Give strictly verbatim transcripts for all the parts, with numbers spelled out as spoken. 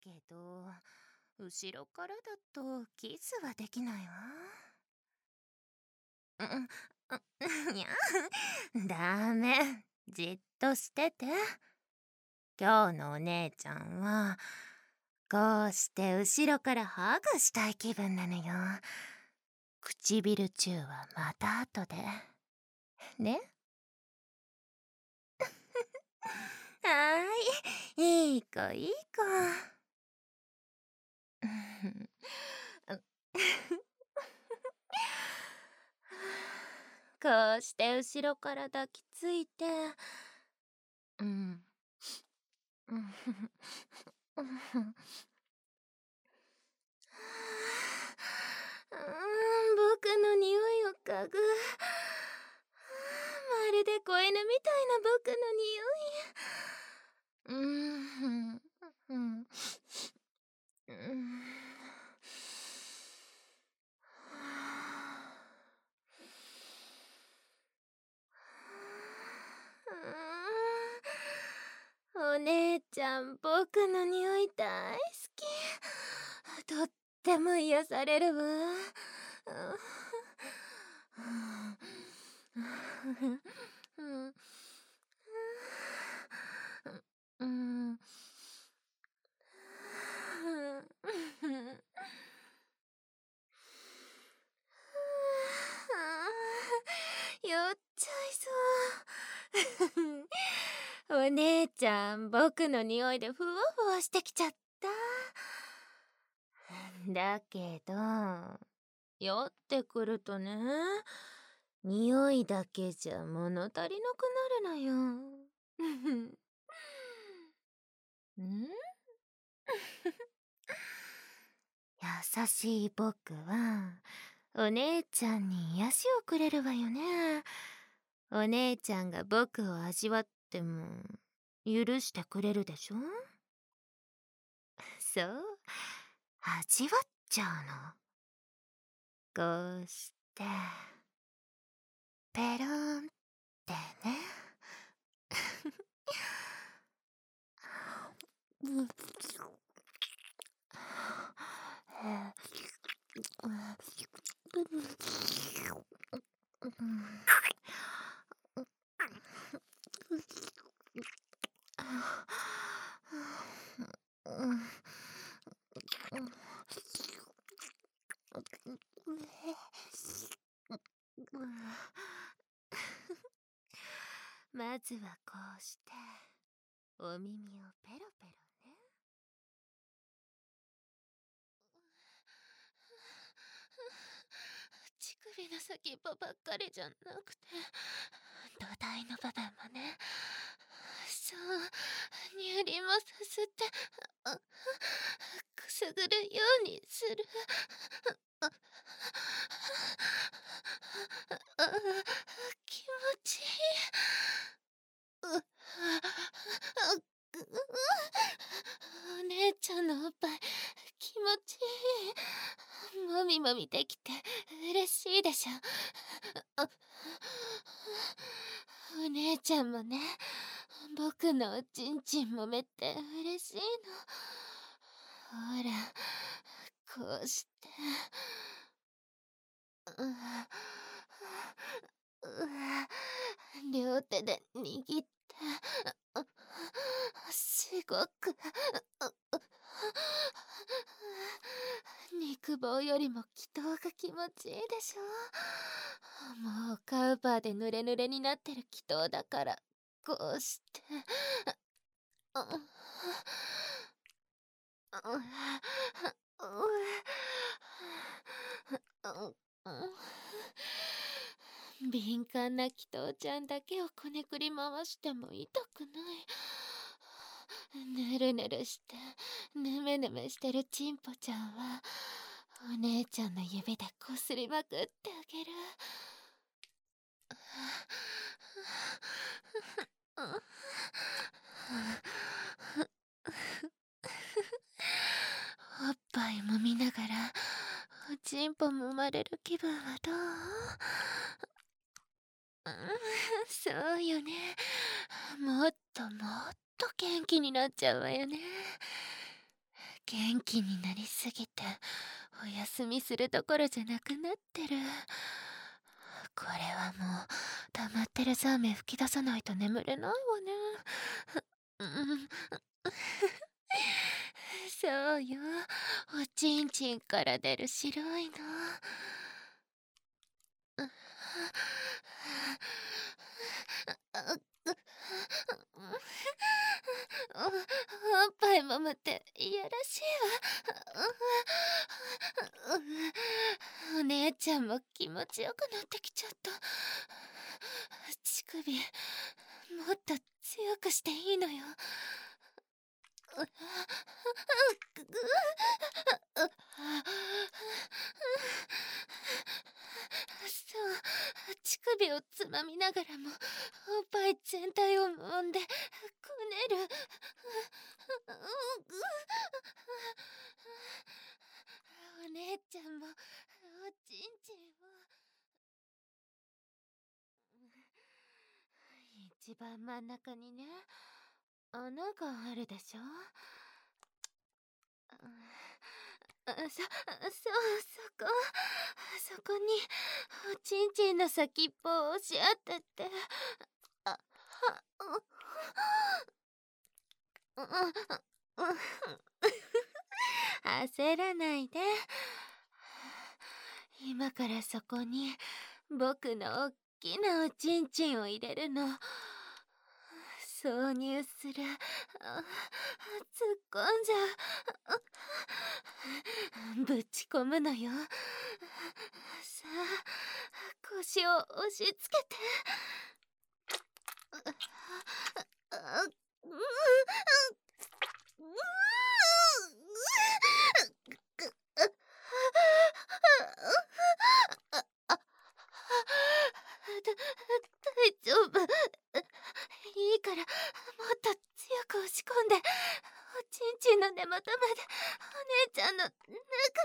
けど、後ろからだとキスはできないわ。うん、うん、いや、ダメ。じっとしてて。今日のお姉ちゃんは、こうして後ろからハグしたい気分なのよ。唇チューはまた後で。ね。はーい、いい子いい子。こうして後ろから抱きついて、うん。うん。僕の匂いを嗅ぐ。まるで子犬みたいな僕の匂い。うん。うん。うん。お姉ちゃん、僕の匂い大好き。とっても癒されるわ。うん。酔っちゃいそう。お姉ちゃん、僕の匂いでふわふわしてきちゃった。だけど、酔ってくるとね、匂いだけじゃ物足りなくなるのよ。ん優しい僕は、お姉ちゃんに癒しをくれるわよね。お姉ちゃんが僕を味わっても、許してくれるでしょ？そう、味わっちゃうの。こうして、ペロンってね。まずはこうしてお耳をペロペロね。乳首の先っぽばっかりじゃなくて土台の部分もね。そう、乳輪もさすってくすぐるようにする。気持ちいい。お姉ちゃんのおっぱい気持ちいい。もみもみできて嬉しいでしょ。お姉ちゃんもね、僕のおちんちんもめって嬉しいの。ほら、こうして。両手で握ってすごく肉棒よりも気筒が気持ちいいでしょ。もうカウパーで濡れ濡れになってる気筒だからこうして敏感な気筒ちゃんだけをこねくり回しても痛くない。ぬるぬるしてぬめぬめしてるチンポちゃんはお姉ちゃんの指でこすりまくってあげる。おっぱい揉みながらおちんぽ揉まれる気分はどう？そうよね。もっともっと元気になっちゃうわよね。 元気になりすぎてお休みするどころじゃなくなってる。これはもう溜まってるザーメン吹き出さないと眠れないわね。うん、そうよ、おちんちんから出る白いの。おっぱいもむっていやらしいわ。お姉ちゃんも気持ちよくなってきちゃった。乳首もっと強くしていいのよ。そう、乳首をつまみながらもおっぱい全体を揉んでこねる。お姉ちゃんもおちんちんを。一番真ん中にね、穴があるでしょ。そ、そう、そこ、そこにおちんちんの先っぽを押し当てて、あ、は、う、う、う、焦らないで。今からそこに僕のおっきなおちんちんを入れるの。挿入する。突っ込んじゃう。ぶち込むのよ。さあ、腰を押し付けて。大丈夫。いいからもっと強く押し込んで、おちんちんの根元までお姉ちゃんの中に。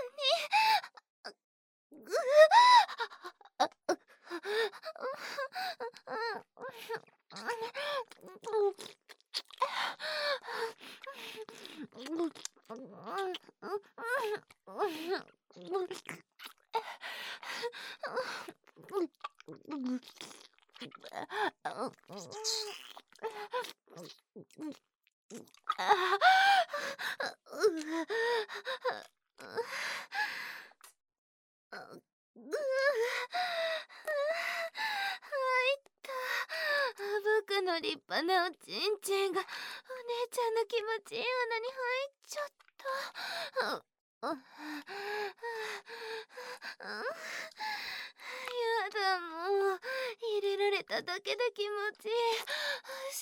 僕の立派なおちんちんがお姉ちゃんの気持ちいい穴に入っちゃった。やだ、もう入れられただけで気持ちいい。す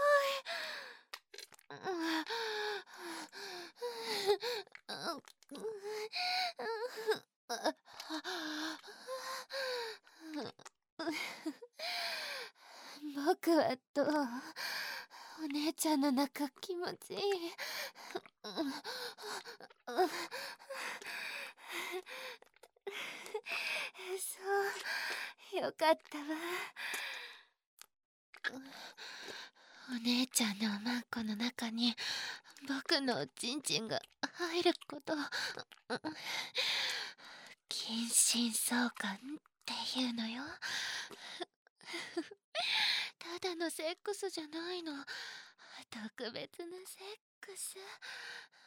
ごい。僕はどう？お姉ちゃんの中気持ちいい。そう、よかったわ。お姉ちゃんのおまんこの中に僕のおちんちんが入ること、近親相関っていうのよ。ただのセックスじゃないの。特別なセックス。